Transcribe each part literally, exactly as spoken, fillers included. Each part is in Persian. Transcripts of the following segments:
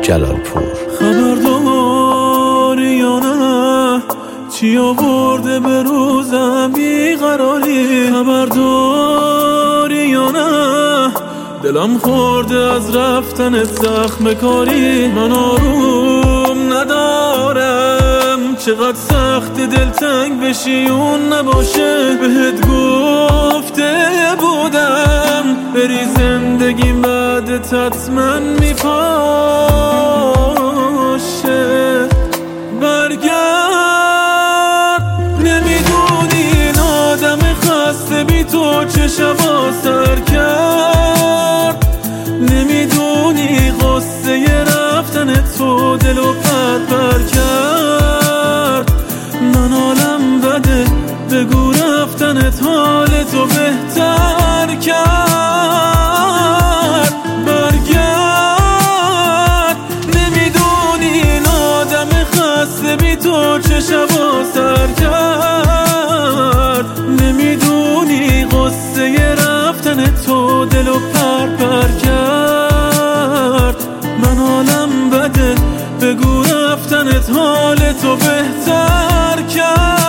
جلالپور. خبرداری یا نه چی آورده به روزم بیقراری؟ خبرداری یا نه دلم خورده از رفتنت زخم کاری؟ من آروم ندارم چقدر سخت دلتنگ بشی اون نباشه. بهت گفته بودم بری زندگیم بعدت حتما میپاشه. برگرد نمیدونی این آدم خسته بی تو چه شبا سر کرد. نمیدونی غصه رفتن تو دلو پر پر کرد. من حالم بده بگو رفتنت حال تو بهتر کرد. برگرد نمیدونی این آدم خسته بی تو چه شبا سر کرد. نمیدونی غصه رفتن تو دلو پر پر کرد. من حالم بده بگو رفتنت حال تو بهتر کرد.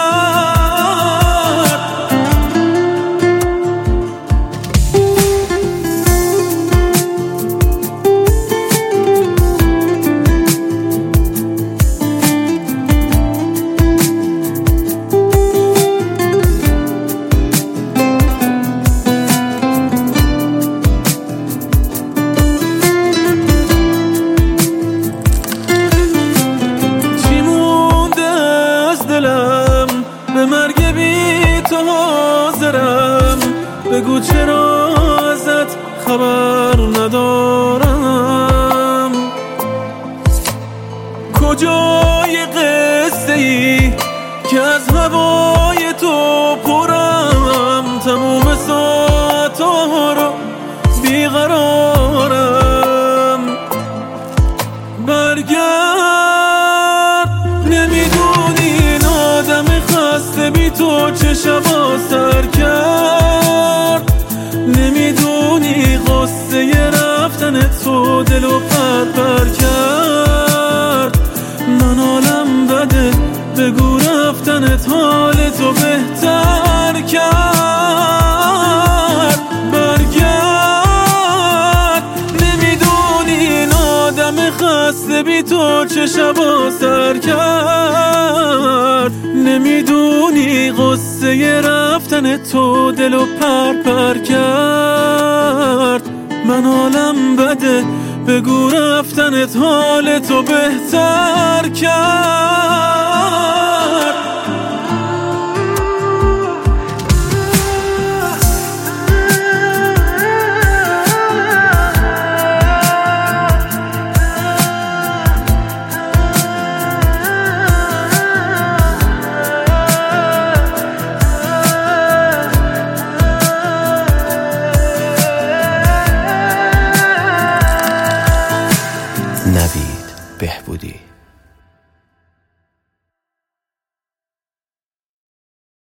به مرگ بی تو حاضرم بگو چرا ازت خبر ندارم. کجای قصه ای که از هوای تو پرم؟ تموم ساعتها رو بیقرارم. برگرد نمیدونی این آدم خسته بی تو چه شبا سر کرد. نمیدونی غصه رفتن تو دلو پر پر کرد. من حالم بده بگو رفتنت حال تو بهتر کرد. برگرد نمیدونی این آدم خسته بی تو چه شبا سر کرد. نمیدونی غصه رفتن تو دلو پر پر کرد. من حالم بده بگو رفتنت حال تو بهتر کرد.